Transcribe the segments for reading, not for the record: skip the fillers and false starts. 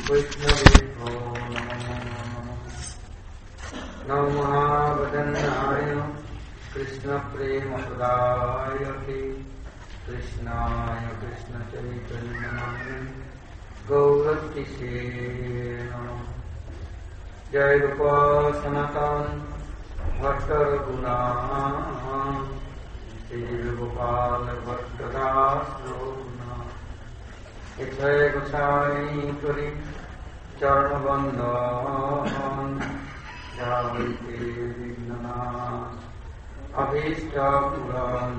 वैष्णवेभ्यो नमो महावदन्नाय कृष्णप्रेमप्रदायते कृष्णाय कृष्णचैतन्यनामिने गौरतिसे नमः। जय रूप सनातन भट्ट रघुनाथ श्री गोपाल भट्ट दास रघुनाथ इच्छय गोसाई करी चरण बंदन जावैते विघ्ननाश अभीष्ट पुराण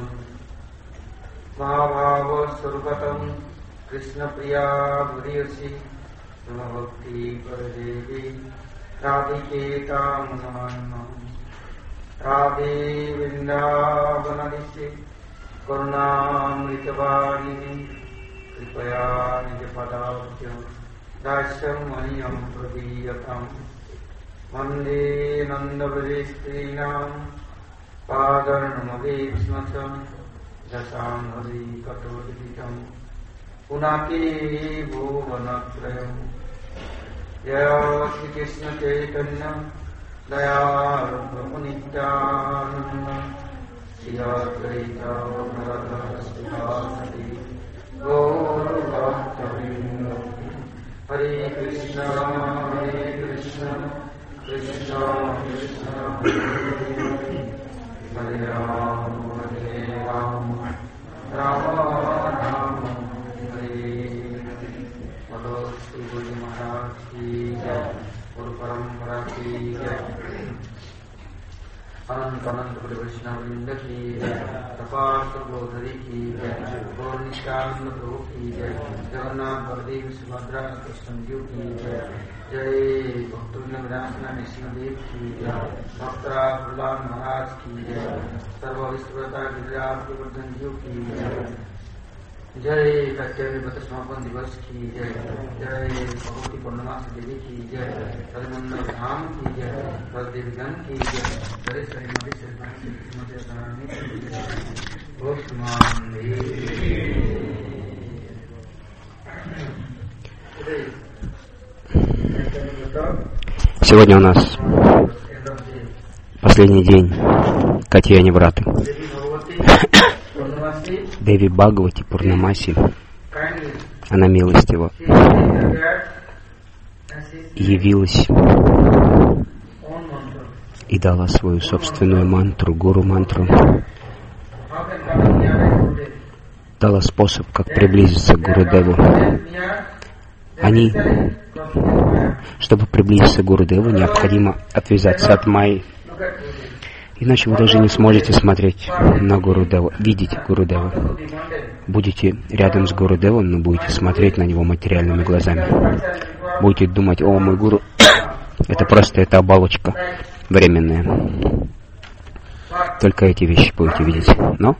महाभाव स्वरूपतम कृष्ण प्रिया भूरियसी भक्ति परदेवी राधिके कामनान्नम राधे वृंदावनदिशे करुणामृतवारिणि कृपया निजपदाब्ज दास्यं मह्यं प्रदीयताम् वन्दे नन्दव्रजस्त्रीणां पादर्णमभीक्ष्णं दशाङ्घ्रि कटोदितं पुनाके भुवनत्रयम् जय श्री कृष्ण चैतन्य दयाळु नित्यानंद श्री अद्वैत गदाधर गौर भक्तवृंद हरे कृष्ण कृष्ण कृष्ण हरे राम राम राम हरे बोलो श्री गुरु महाराज की जय गुरु परंपरा की जय अनंत अनंत गुरु वैष्णव वृंद की जय तपास गोधरी की जय गौर नित्यानंद प्रभु की जय जगन्नाथ बलदेव सुभद्रा कृष्ण जी की जय जय भक्तवृंद विरासना नृसिंहदेव की जय भक्तरा प्रहलाद महाराज की जय सर्व विश्वता गिरिराज गोवर्धन जी की जय जय कत्यावी व्रत समापन दिवस की जय जय भगवती पूर्णमासी देवी की जय हरिमंदल धाम की जय बलदेवगण की जय जय श्रीमती श्रीमती रानी Сегодня у нас последний день Катьяни Враты. Деви Бхагавати Пурнамаси, она милостиво явилась и дала свою собственную мантру, гуру-мантру, дала способ, как приблизиться к Гурудеву. Чтобы приблизиться к Гурудеву, необходимо отвязаться от Майи. Иначе вы даже не сможете смотреть на Гурудеву, видеть Гурудеву. Будете рядом с Гурудевом, но будете смотреть на него материальными глазами. Будете думать: о, мой гуру, это оболочка временная. Только эти вещи будете видеть. Но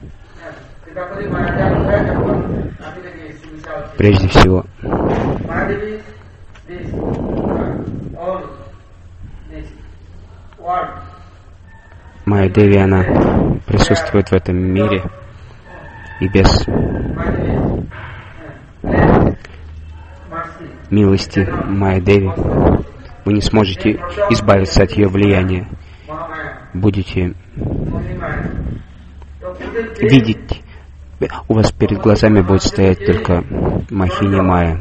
прежде всего Майя Деви, она присутствует в этом мире, и без милости Майя Деви вы не сможете избавиться от ее влияния. Будете видеть, у вас перед глазами будет стоять только Махини Майя.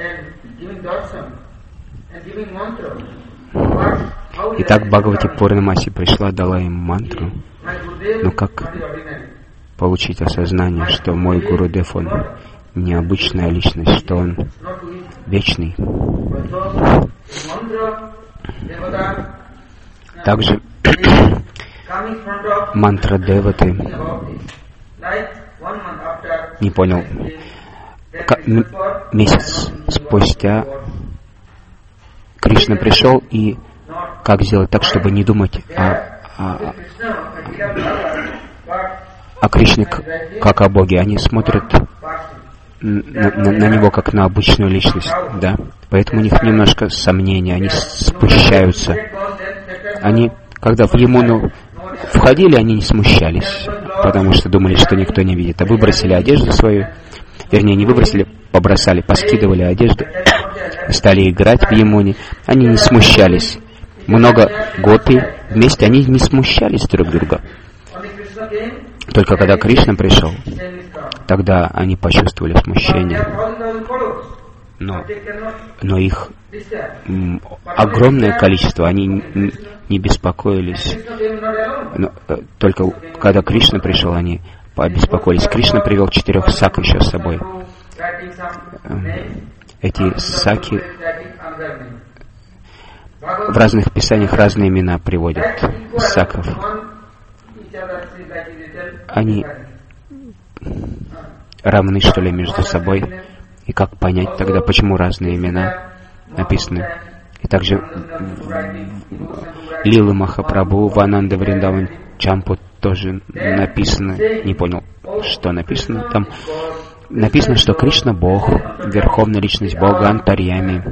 Итак, Бхагавати Пурнамаси пришла, дала им мантру. Но как получить осознание, что мой Гурудев, он необычная личность, что он вечный? Также мантра Деваты. Не понял. Месяц спустя Кришна пришел, и как сделать так, чтобы не думать о Кришне как о Боге. Они смотрят на него как на обычную личность, да? Поэтому у них немножко сомнения, они спущаются. Они, когда в Ямуну входили, они не смущались, потому что думали, что никто не видит, а выбросили одежду свою, вернее, не выбросили, побросали, поскидывали одежду стали играть в Ямуне, они не смущались. Много гопи вместе, они не смущались друг друга. Только когда Кришна пришел, тогда они почувствовали смущение. Но их огромное количество, они не беспокоились. Но только когда Кришна пришел, они побеспокоились. Кришна привел 4 сак еще с собой. Эти саки в разных писаниях разные имена приводят саков. Они равны, что ли, между собой? И как понять тогда, почему разные имена написаны? И также Лилы Махапрабху, Вананда Вриндаван Чампу тоже написано, не понял, что написано. Там написано, что Кришна Бог, Верховная Личность Бога, Антарьями.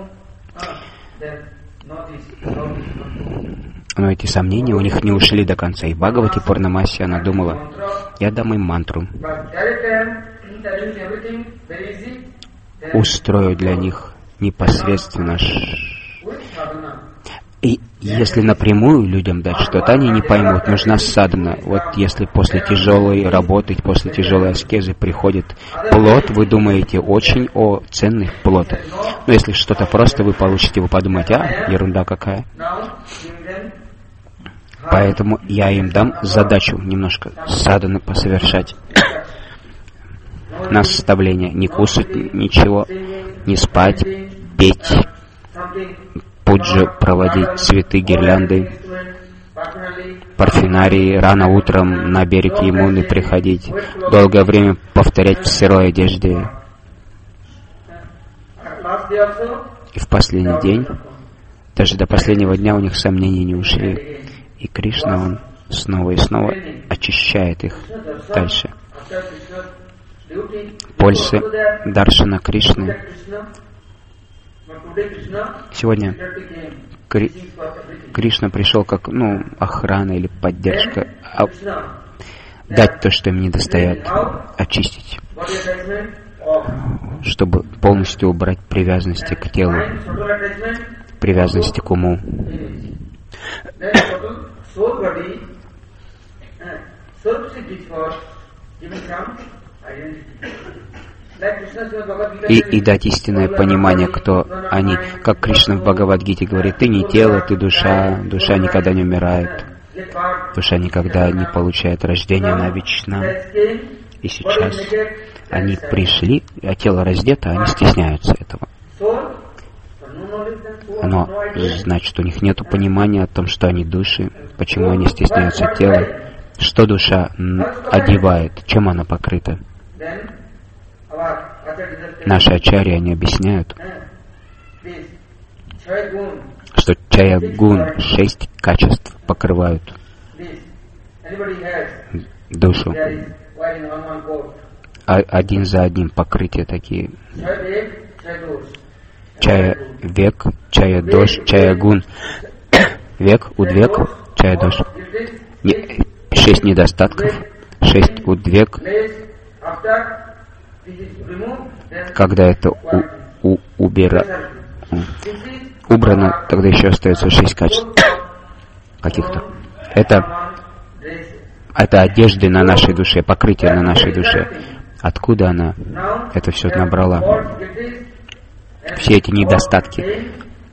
Но эти сомнения у них не ушли до конца. И Бхагавати Пурнамаси, она думала, я дам им мантру, устрою для них непосредственно. И если напрямую людям дать что-то, они не поймут, нужна садхана. Вот если после тяжелой работы, после тяжелой аскезы приходит плод, вы думаете очень о ценный плод. Но если что-то просто вы получите, вы подумаете, ерунда какая. Поэтому я им дам задачу немножко садханы посовершать. Наставление: не кушать ничего, не спать, петь, пуджу проводить, цветы, гирлянды, парфюмерии, рано утром на берег Ямуны приходить, долгое время повторять в сырой одежде. И в последний день, даже до последнего дня у них сомнения не ушли. И Кришна, он снова и снова очищает их дальше. Польза даршана Кришны. Сегодня Кришна пришел как, охрана или поддержка, дать то, что им недостает, очистить, чтобы полностью убрать привязанности к телу, привязанности к уму. И дать истинное понимание, кто они. Как Кришна в Бхагавад-гите говорит, ты не тело, ты душа, душа никогда не умирает, душа никогда не получает рождения, она вечна. И сейчас они пришли, а тело раздето, они стесняются этого. Но значит, у них нет понимания о том, что они души, почему они стесняются тела, что душа одевает, чем она покрыта. Наши ачарьи, они объясняют, что чая-гун, 6 качеств покрывают душу. Один за одним покрытия такие. Чая-век, чая-дош, чая-гун. Век, удвек, чая-дош. 6 недостатков, 6 удвек. Когда это убрано, тогда еще остается 6 качеств каких-то. Это одежды на нашей душе, покрытие на нашей душе. Откуда она это все набрала? Все эти недостатки,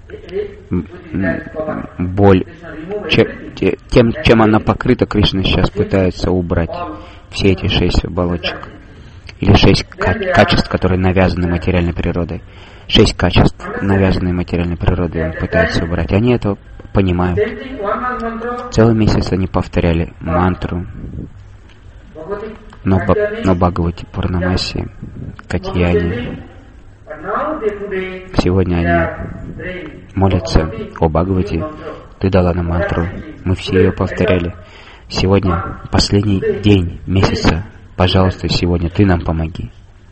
боль, чем она покрыта, Кришна сейчас пытается убрать. Все эти 6 оболочек. Или 6 качеств, которые навязаны материальной природой. 6 качеств, навязанные материальной природой, он пытается убрать. Они это понимают. Целый месяц они повторяли мантру. Но Бхагавати Пурнамаси, Катьяни, сегодня они молятся: о Бхагавати, ты дала нам мантру, мы все ее повторяли. Сегодня последний день месяца. Пожалуйста, сегодня ты нам помоги.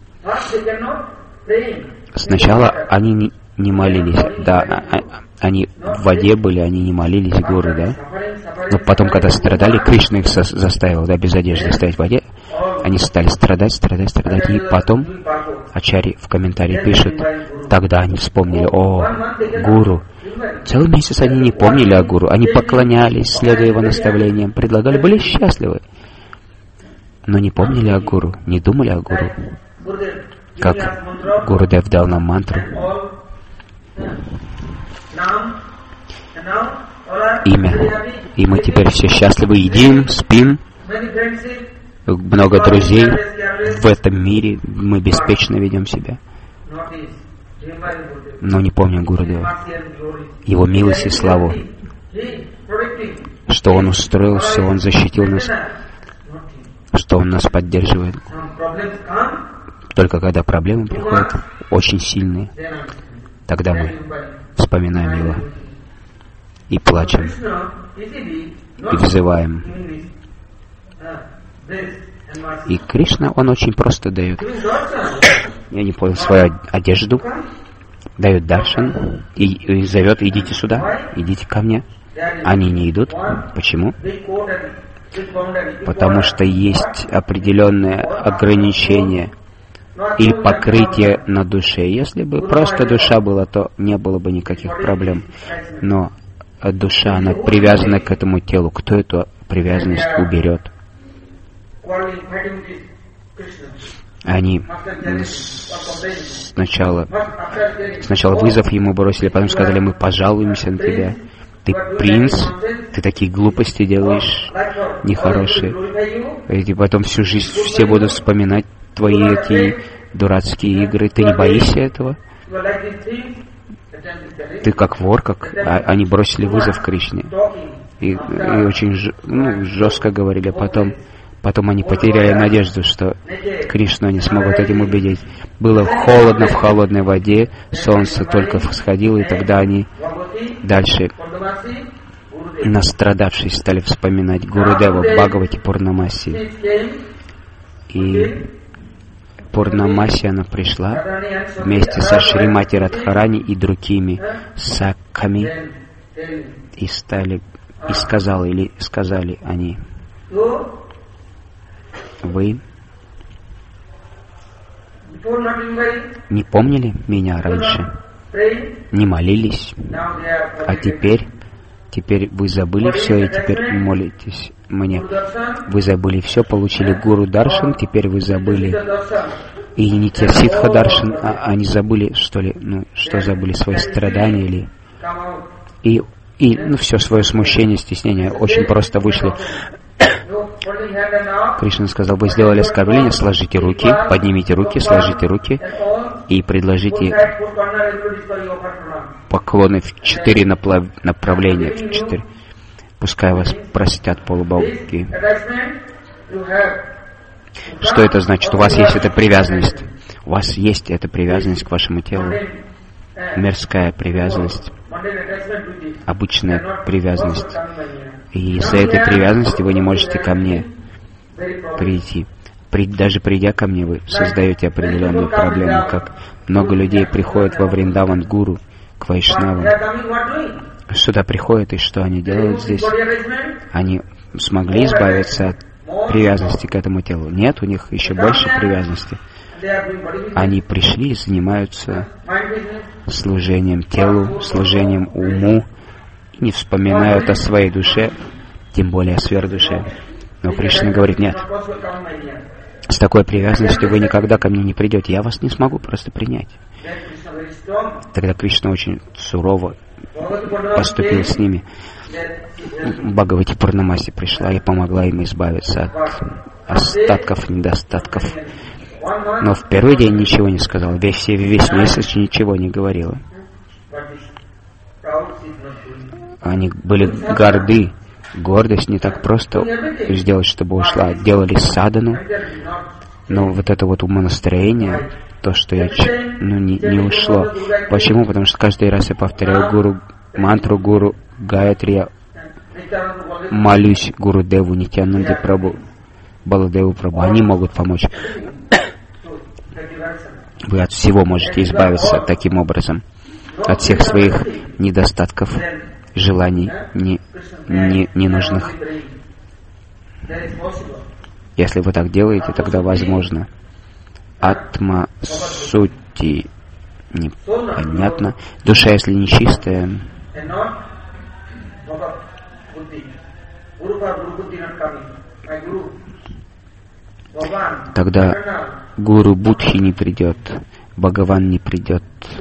Сначала они не молились, да, они в воде были, они не молились Гуру, да. Но потом, когда страдали, Кришна их заставил, да, без одежды стоять в воде, они стали страдать, и потом Ачарьи в комментарии пишут, тогда они вспомнили о гуру. Целый месяц они не помнили о гуру, они поклонялись, следуя его наставлениям, предлагали, были счастливы, но не помнили о гуру, не думали о гуру. Как Гурудев дал нам мантру, имя, и мы теперь все счастливы, едим, спим, много друзей в этом мире, мы беспечно ведем себя. Но не помним Гурудева, его милость и славу, что он устроил все, он защитил нас, что он нас поддерживает. Только когда проблемы приходят, очень сильные, тогда мы вспоминаем его и плачем, и взываем. И Кришна, он очень просто дает. Я не понял, свою одежду, дает даршан и зовет, идите сюда, идите ко мне. Они не идут. Почему? Потому что есть определенное ограничение или покрытие на душе. Если бы просто душа была, то не было бы никаких проблем. Но душа, она привязана к этому телу. Кто эту привязанность уберет? Они сначала вызов ему бросили, потом сказали, мы пожалуемся на тебя. Ты принц, ты такие глупости делаешь, нехорошие. И потом всю жизнь все будут вспоминать твои эти дурацкие игры. Ты не боишься этого? Ты как вор, они бросили вызов Кришне. И очень жестко говорили. Потом они потеряли надежду, что Кришну они смогут этим убедить. Было холодно в холодной воде, солнце только всходило, и тогда они дальше, настрадавшись, стали вспоминать Гурудева в Бхагавати Пурнамаси. И Пурнамаси она пришла вместе со Шримати Радхарани и другими сакхами, и сказали они, вы не помнили меня раньше, не молились, а теперь вы забыли все и теперь молитесь мне. Вы забыли все, получили гуру даршан, теперь вы забыли и не те ситха даршан, а они забыли, что ли, что забыли, свои страдания или и все свое смущение, стеснение, очень просто вышли. Кришна сказал, вы сделали оскорбление, сложите руки, поднимите руки, сложите руки и предложите поклоны в 4 направления, в 4. Пускай вас простят полубоги. Что это значит? У вас есть эта привязанность. У вас есть эта привязанность к вашему телу. Мирская привязанность. Обычная привязанность. И из-за этой привязанности вы не можете ко мне прийти. Даже придя ко мне, вы создаете определенную проблему, как много людей приходят во Вриндаван Гуру, к Вайшнавам. Сюда приходят, и что они делают здесь? Они смогли избавиться от привязанности к этому телу? Нет, у них еще больше привязанности. Они пришли и занимаются служением телу, служением уму, и не вспоминают о своей душе, тем более о сверхдуше. Но Кришна говорит, нет, с такой привязанностью вы никогда ко мне не придете, я вас не смогу просто принять. Тогда Кришна очень сурово поступил с ними. Бхагавати Пурнамаси пришла и помогла им избавиться от остатков, недостатков. Но в первый день ничего не сказала, весь месяц ничего не говорила. Они были горды. Гордость не так просто сделать, чтобы ушла. Делали садану, но вот это вот умонастроение, то, что я не ушло. Почему? Потому что каждый раз я повторяю мантру Гуру Гаятри, я молюсь Гурудеву, Нитьянанде Прабху, Баладеву Прабху. Они могут помочь. Вы от всего можете избавиться таким образом. От всех своих недостатков, желаний ненужных. Если вы так делаете, тогда возможно. атма сути непонятно. Душа, если нечистая, тогда гуру Будхи не придет, Бхагаван не придет.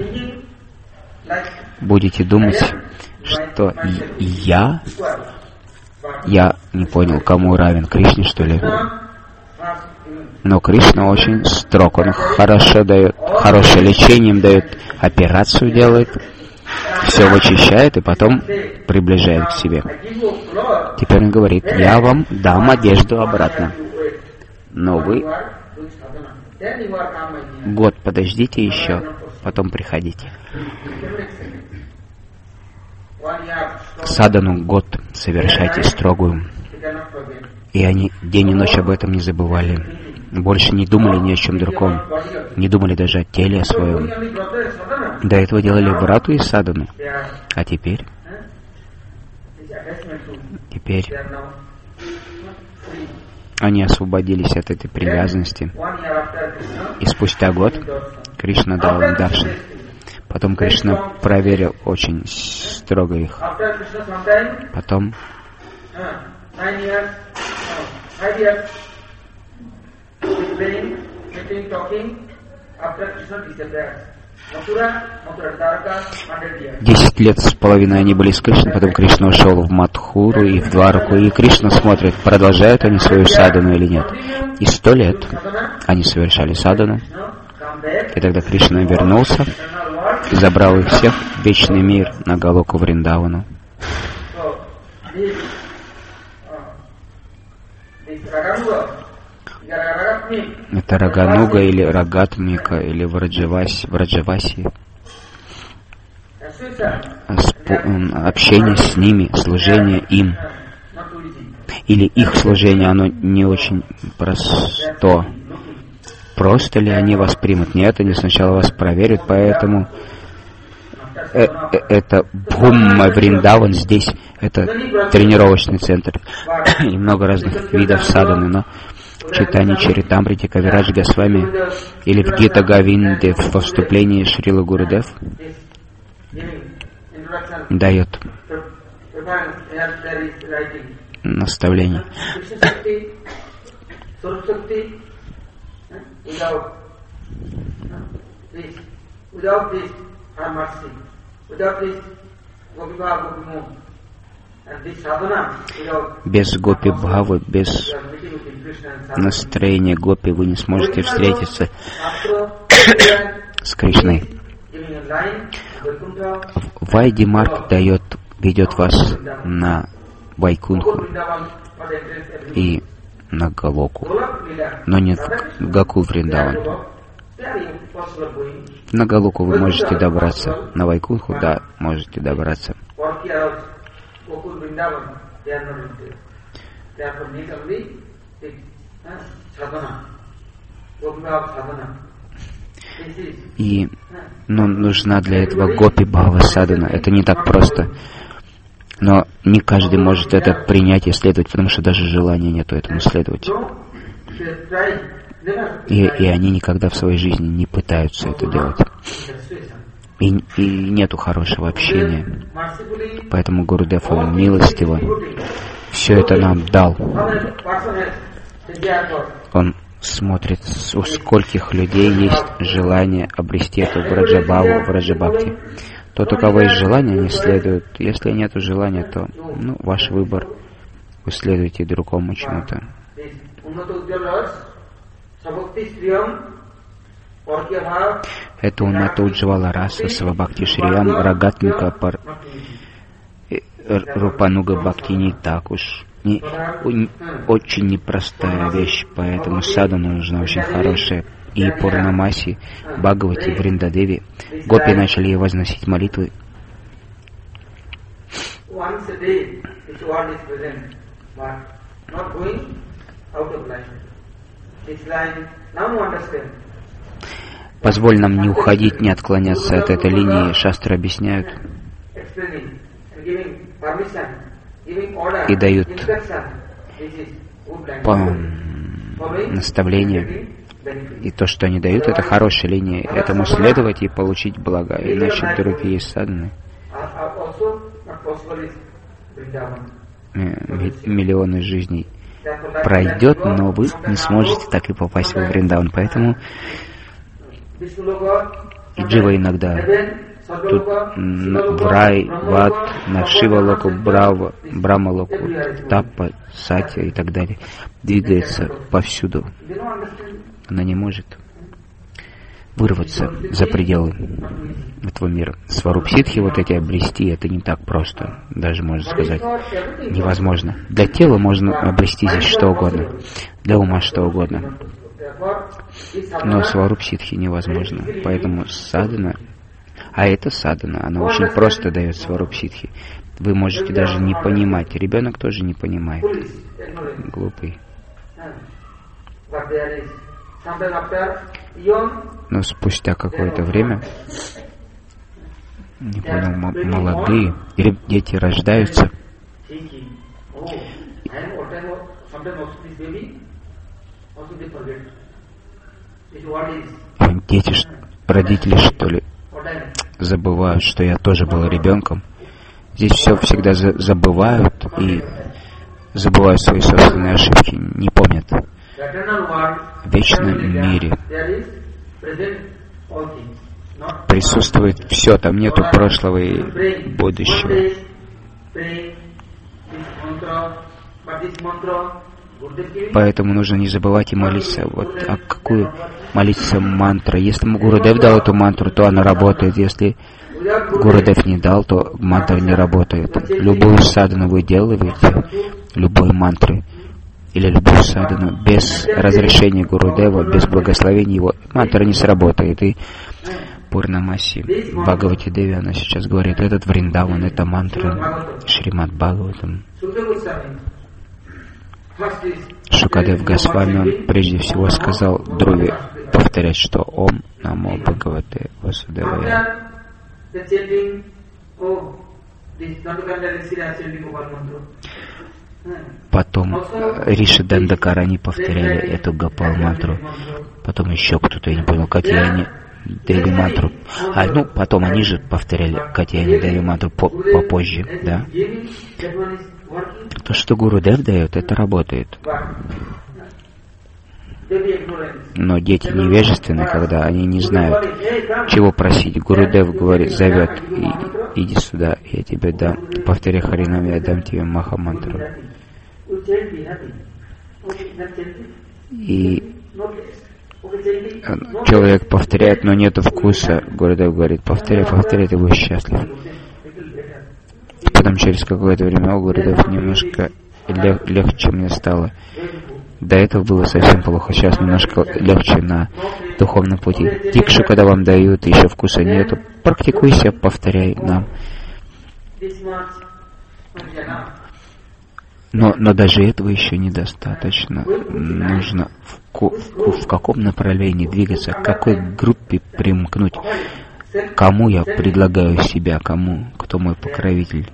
Будете думать, что я не понял, кому равен, Кришне, что ли? Но Кришна очень строг, он хорошо дает, хорошее лечение дает, операцию делает, все вычищает и потом приближает к себе. Теперь он говорит: я вам дам одежду обратно, но вы год подождите еще, потом приходите. Садану год совершайте строгую. И они день и ночь об этом не забывали. Больше не думали ни о чем другом. Не думали даже о теле о своем. До этого делали брату и садану. А теперь они освободились от этой привязанности. И спустя год Кришна дал им даршан. Потом Кришна проверил очень строго их. Потом 10 лет с половиной они были с Кришной, потом Кришна ушел в Мадхуру и в Двараку, и Кришна смотрит, продолжают они свою садану или нет. И 100 лет они совершали садану, и тогда Кришна вернулся и забрал их всех в вечный мир на Галоку Вриндавану. Это Рагануга или Рагатмика или Враджаваси. Общение с ними, служение им. Или их служение, оно не очень просто. Просто ли они вас примут? Нет, они сначала вас проверят, поэтому это Бхумма Вриндаван здесь, это тренировочный центр. И много разных видов садханы, но в Чайтанья Чаритамрите Кавирадж Госвами или в Гита Говинде во вступлении Шрила Гурудев дает наставление. Без гопи бхавы, без настроения гопи вы не сможете встретиться с Кришной. Вайди Марк ведет вас на Вайкунху и на Галоку, но не в Гаку Вриндаван. На Галоку вы можете добраться, на Вайкунху, да, можете добраться. Но нужна для этого гопи бхава садхана. Это не так просто. Но не каждый может это принять и следовать, потому что даже желания нету этому следовать. И они никогда в своей жизни не пытаются это делать. И нету хорошего общения. Поэтому Гурудев, он милостиво все это нам дал. Он смотрит, у скольких людей есть желание обрести эту Враджабхаву, Враджабхакти. Тот, у кого есть желание, они следуют. Если нет желания, то ваш выбор. Вы следуете другому чему-то. Это Унната Уджвала Раса, Свабхакти Шриям, Рагатмика Рупануга Бхакти не так уж. Очень непростая вещь, поэтому садхана нужна очень хорошая. И Пурнамаси, Бхагавати, Вриндадеви, гопи начали ей возносить молитвы. Позволь нам не уходить, не отклоняться от этой линии. Шастры объясняют и дают наставления И то, что они дают, это хорошая линия. Этому следовать и получить благо. Иначе другие садханы, миллионы жизней пройдет, но вы не сможете так и попасть во Вриндаван. Поэтому и Джива иногда тут в рай, в ад, на Шивалоку, Брамалоку, Таппа, Сатья и так далее двигается повсюду. Она не может вырваться за пределы этого мира. Сварупситхи вот эти обрести, это не так просто, даже можно сказать, невозможно. Для тела можно обрести здесь что угодно, для ума что угодно, но сварупситхи невозможно. Поэтому садхана, а это садхана, она очень просто дает сварупситхи. Вы можете даже не понимать, ребенок тоже не понимает, глупый. Но спустя какое-то время, не понял, молодые дети рождаются, дети, родители, что ли, забывают, что я тоже был ребенком. Здесь все всегда забывают и забывают свои собственные ошибки, не помнят. В вечном мире присутствует все, там нету прошлого и будущего. Поэтому нужно не забывать и молиться. Вот, а какую молиться мантра? Если Гурудев дал эту мантру, то она работает. Если Гурудев не дал, то мантра не работает. Любую садхану вы делаете, любой мантры, или любую садхану без разрешения Гурудева, без благословения его, мантра не сработает. И Пурнамаси Бхагавати Деви, она сейчас говорит, этот Вриндаван, это мантра Шримад Бхагаватам. Шукадев Госвами, он прежде всего сказал Друве повторять, что Ом Намо Бхагавате Васудевая. Потом Риши Дандакарани повторяли эту Гопал мантру. Потом еще кто-то, я не понял, Катьяни Деви мантру. Потом они же повторяли Катьяни Деви мантру попозже, да? То, что Гурудев дает, это работает. Но дети невежественны, когда они не знают, чего просить. Гурудев говорит, зовет, иди сюда, я тебе дам. Повтори Харинам, я дам тебе Махамантру. И человек повторяет, но нету вкуса. Гурудев говорит, повторяй, ты будешь счастлив. Потом через какое-то время у Гурудев немножко легче мне стало. До этого было совсем плохо, сейчас немножко легче на духовном пути. Дикшу, когда вам дают, еще вкуса нету, практикуйся, повторяй нам. Но даже этого еще недостаточно. Нужно в каком направлении двигаться, к какой группе примкнуть, кому я предлагаю себя, кто мой покровитель.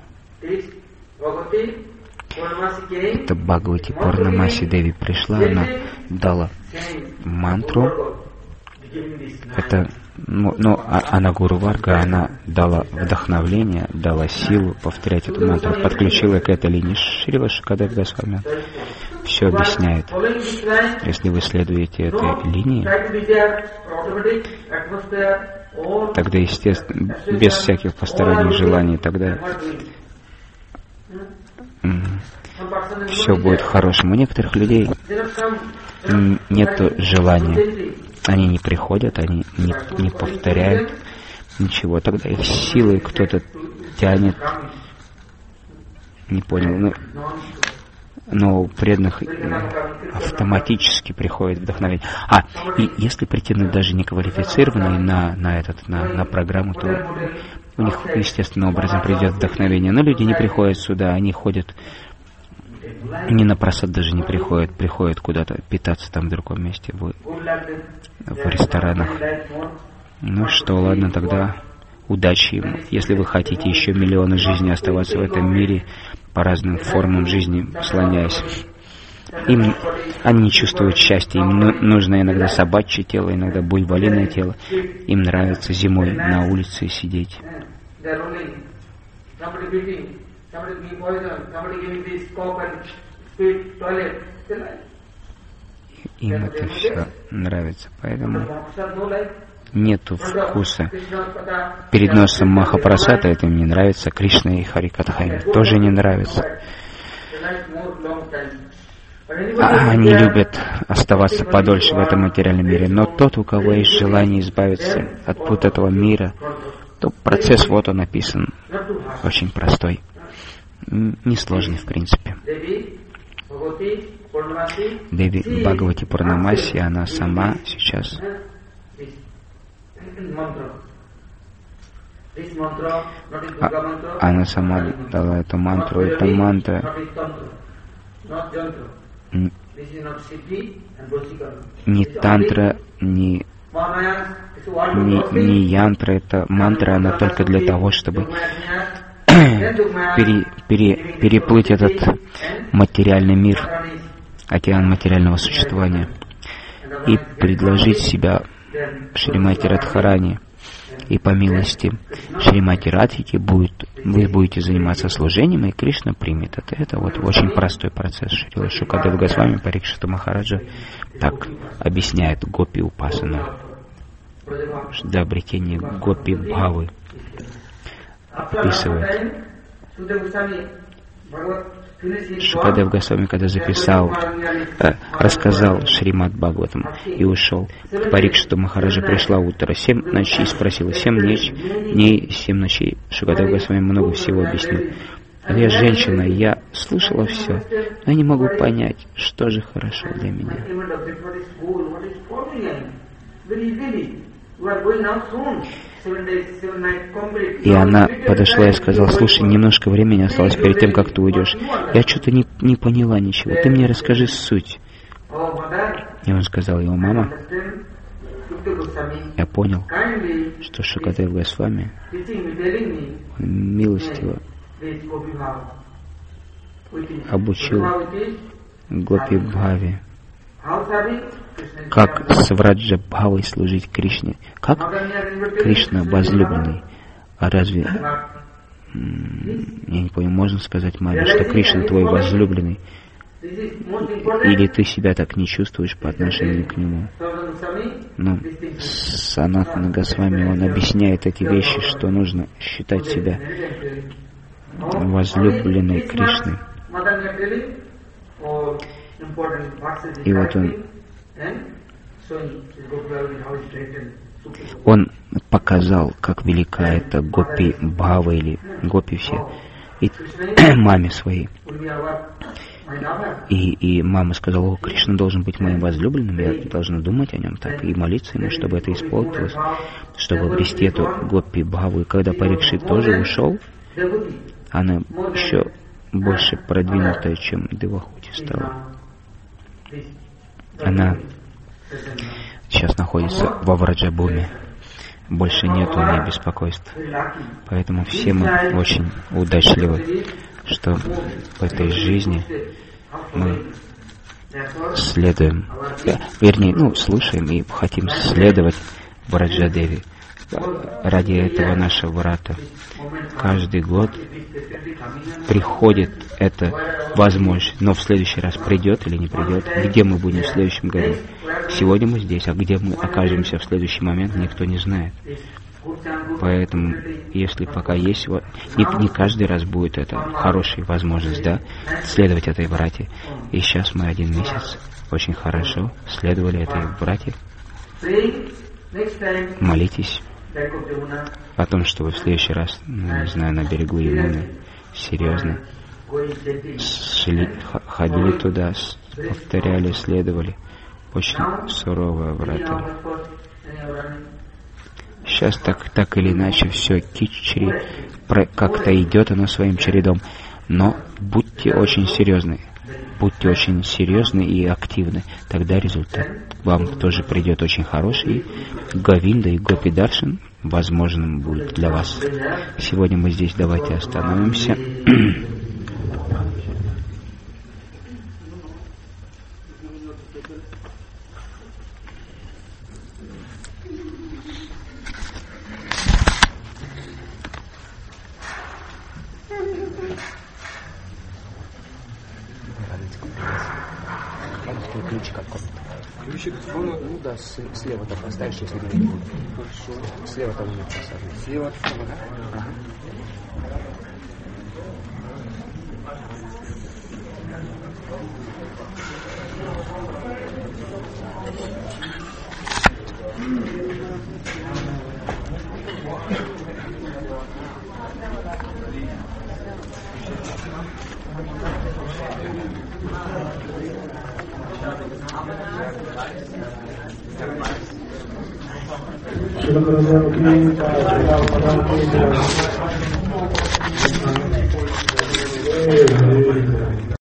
Это Бхагавати Пурнамаси Деви пришла, она дала мантру. Это, она Гуру Варга, она дала вдохновение, дала силу повторять эту мантру, подключила к этой линии. Шрила Шукадев Госвами все объясняет. Если вы следуете этой линии, тогда, естественно, без всяких посторонних желаний, тогда все будет хорошим. У некоторых людей нет желания. Они не приходят, они не повторяют ничего. Тогда их силой кто-то тянет. Не понял. Но у преданных автоматически приходит вдохновение. И если претендуют даже не квалифицированные на программу, то у них естественным образом придет вдохновение. Но люди не приходят сюда, они ходят, не на просад даже не приходят куда-то питаться там в другом месте, в ресторанах. Ну что, ладно, тогда удачи им. Если вы хотите еще миллионы жизней оставаться в этом мире, по разным формам жизни слоняясь, Они не чувствуют счастья, им нужно иногда собачье тело, иногда буйволиное тело. Им нравится зимой на улице сидеть. Им это все нравится, поэтому нету вкуса. Перед носом Махапрасада это им не нравится, Кришна и Харикатха им тоже не нравится. Они любят оставаться подольше в этом материальном мире, но тот, у кого есть желание избавиться от вот этого мира, то процесс вот он описан, очень простой, несложный в принципе. Деви Бхагавати Пурнамаси, она сама сейчас она сама дала эту мантру. Эта мантра не тантра, не янтра, это мантра, она только для того, чтобы переплыть этот материальный мир, океан материального существования, и предложить себя Шримати Радхарани. И по милости Шримати Радхики вы будете заниматься служением, и Кришна примет это. Это вот очень простой процесс. Шрила Шукадев Госвами Парикшита Махараджа так объясняет Гопи Упасану для обретения Гопи Бхавы. Описывает. Шукадев Госвами, когда рассказал Шримад Бхагаватам и ушел, к Парикшиту Махараджа пришла утро, 7 ночей, спросила, 7 дней, 7 ночей. Шукадев Госвами много всего объяснил. Я женщина, я слышала все, но не могу понять, что же хорошо для меня. И она подошла и сказала: слушай, немножко времени осталось перед тем, как ты уйдешь. Я что-то не поняла ничего. Ты мне расскажи суть. И он сказал: его мама, я понял, что Шукадев Госвами милостиво обучил Гопи Бхаве, как с Враджа Бхавой служить Кришне. Как Кришна возлюбленный. А разве, я не понял, можно сказать маме, что Кришна твой возлюбленный? Или ты себя так не чувствуешь по отношению к нему? Ну, Санатана Госвами, он объясняет эти вещи, что нужно считать себя возлюбленной Кришной. И вот он показал, как велика эта Гопи Бхава, или Гопи все, и маме своей. И мама сказала: о, Кришна должен быть моим возлюбленным, я должна думать о нем так и молиться ему, чтобы это исполнилось, чтобы обрести эту Гопи Бхаву. И когда Парикшит тоже ушел, она еще больше продвинутая, чем Девахути стала. Она сейчас находится во Враджабуме. Больше нет у нее беспокойств. Поэтому все мы очень удачливы, что в этой жизни мы следуем, слушаем и хотим следовать Враджадеви. Ради этого наша Врата. Каждый год приходит эта возможность, но в следующий раз придет или не придет. Где мы будем в следующем году? Сегодня мы здесь, а где мы окажемся в следующий момент, никто не знает. Поэтому, если пока есть, не каждый раз будет это хорошая возможность, да, следовать этой Врате. И сейчас мы 1 месяц очень хорошо следовали этой Врате. Молитесь о том, что вы в следующий раз, не знаю, на берегу Ямуны, серьезно ходили туда, повторяли, следовали. Очень суровая Врата. Сейчас так или иначе все кичери как-то идет оно своим чередом. Но будьте очень серьезны. Будьте очень серьезны и активны. Тогда результат вам тоже придет очень хороший. И Говинда и Гопи Даршан возможным будет для вас. Сегодня мы здесь давайте остановимся. ключик открой. Ключик от входа? Ну да, слева так поставишь, если не будет. Хорошо. Слева того нет посажено. Слева от входа, да? Ага. Shri Gurudev ki jai,